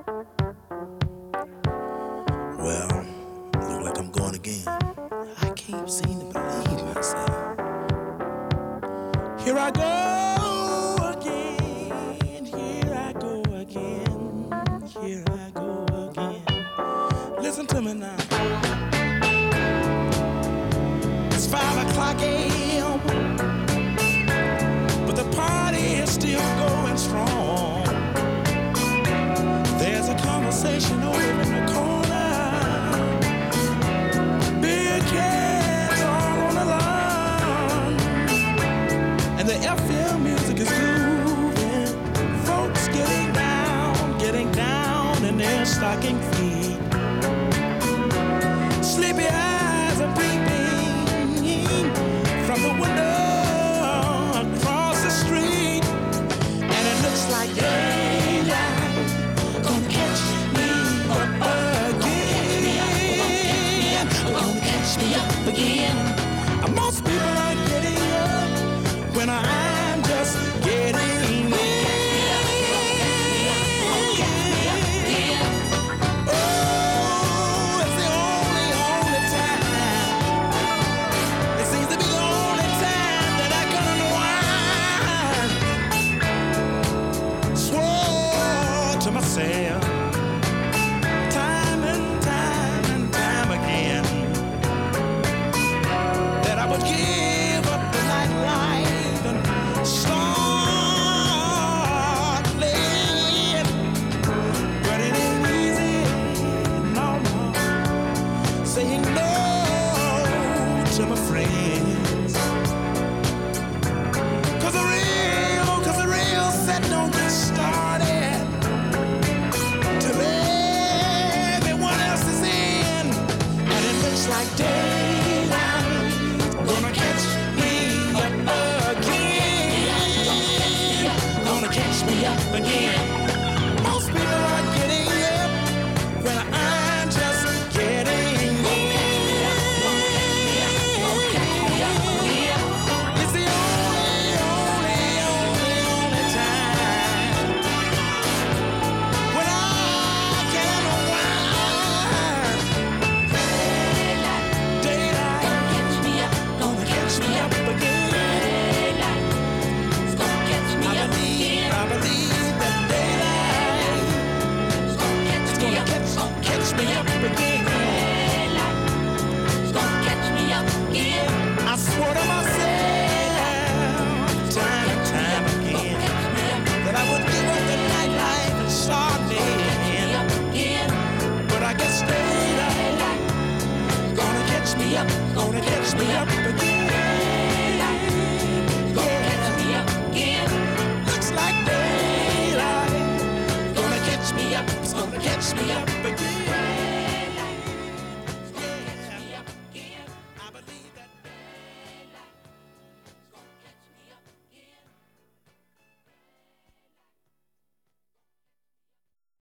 Well, look like I'm going again. I can't seem to believe myself. Here I go again. Here I go again. Here I go again. Listen to me now. It's 5 o'clock a.m., but the party is still going strong. There's a conversation over in the corner. Big cats all on the lawn, and the FM music is grooving. Folks getting down in their stocking feet. Sleepy eyes are peeping from the window across the street, and it looks like daylight gonna catch me up again. Gonna catch me up again. Most people are getting up when I'm just getting in. Oh, it's the only time. It seems to be the only time that I can unwind. Swore to myself time and time again that I would give up the nightlife and start playing. But it ain't easy, no. Saying no to my friends. Cause the real set don't get started till everyone else is in. And it looks like daylight gonna catch me up again. Gonna catch me up again. Most people are getting up when I'm just getting in. It's the only time when I can unwind. Daylight gonna catch me up again. I believe that daylight is gonna catch me up again. I swore to myself time and time again that I would give up the nightlife and start again. But I guess daylight gonna catch me up again. Looks like daylight gonna catch me up again.